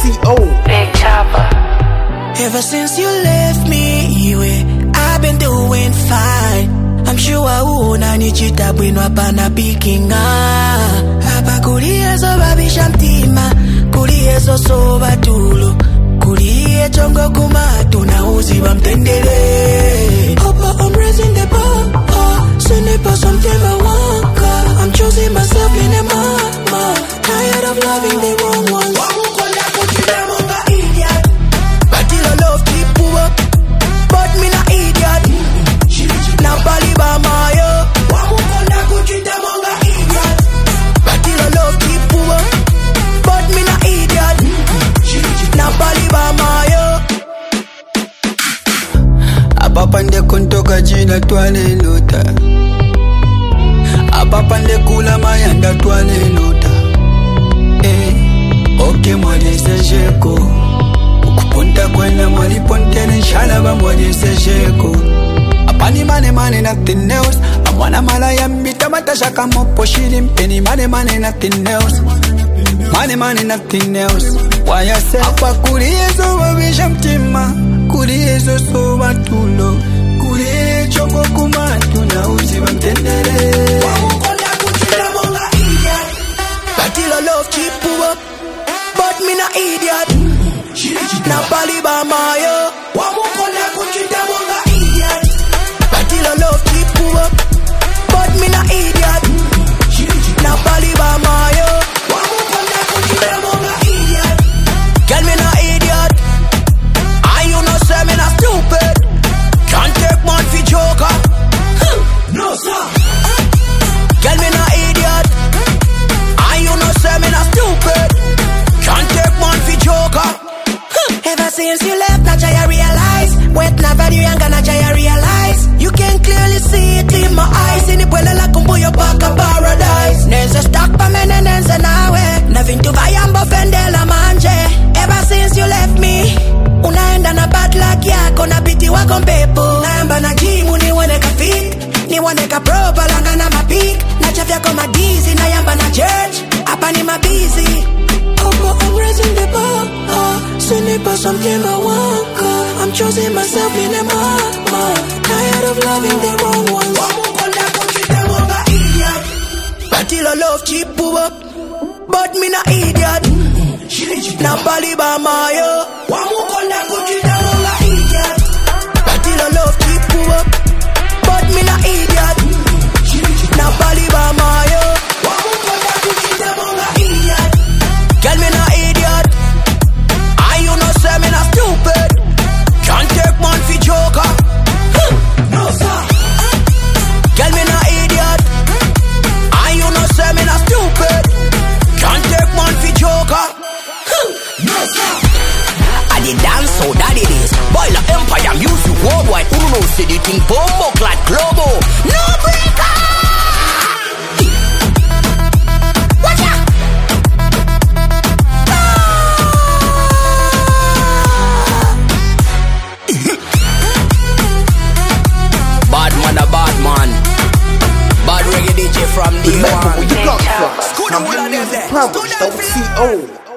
CO. Big Chopper. Ever since you left me, I've been doing fine. I'm sure unanichita bwino hapana pikinga. Hapa kuliezo babisha mtima, kuliezo soba tulu, kulie chongo kumatu na uzi wa mtendele. Papa, I'm raising the bar, send it for something I want. I'm choosing myself in a mama, tired of loving the wrong ones. Love keep up, but me not idiot. Now Bali Bamayo, Batila love keep up, but me not idiot. Now Bali Bamayo. Apapande kuntoka jina tuane lota. Apapande kula mayanda tuane lota. Okay mwani sejeko. Punta kwena mwani pontene shalaba mwani sejeko. Apani mane nothing else. Amwana mala yambita matasha kama poshiri mpeni mane nothing else. Mane nothing else. Why I say apa kuriezo wabisha mtima, kuriezo soba tulo, kurie choko kumatu na uzi wa mtendere. Batila love keep up, but me not idiot. Now Bali Bamayo, Batila love keep up, but me not idiot. Now Bali Bamayo, girl me not idiot. I you know say me not stupid. Can't take man for joker. No sir. Girl me not idiot. I you know say me not stupid. Can't take man for joker. Ever since you left, now I realize. Wet na value younger, now I realize. You can clearly see it in my eyes. In the pueblo la kumbuyo paka paradise. Nense stuck pa mene nense nawe. Nothing to vayambo fendela manje. Ever since you left me, unaenda na bad luck yako na biti wako mpepo. Naamba na jimu niwane ka fit, niwane ka pro palanga na mapik. Na chafya kwa madizi na yamba na church. Hapa ni mabizi. I'm raising the bar, send it for something I want. I'm choosing myself in a mama, tired of loving the wrong ones. Batila love keep up, but me not idiot. Now Bali Bamayo, Batila love keep up, but me not idiot. Now Bali Bamayo. Girl, me not idiot. I you know say me not stupid. Can't take man for joker. No sir. Girl, me not idiot. I you know say me not stupid. Can't take man for joker. No sir. I did dance so that it is. Boiler Empire music worldwide. Uno see the thing bombo clad global. No breaker. Remember where you got from. I'm Music Promise, CO.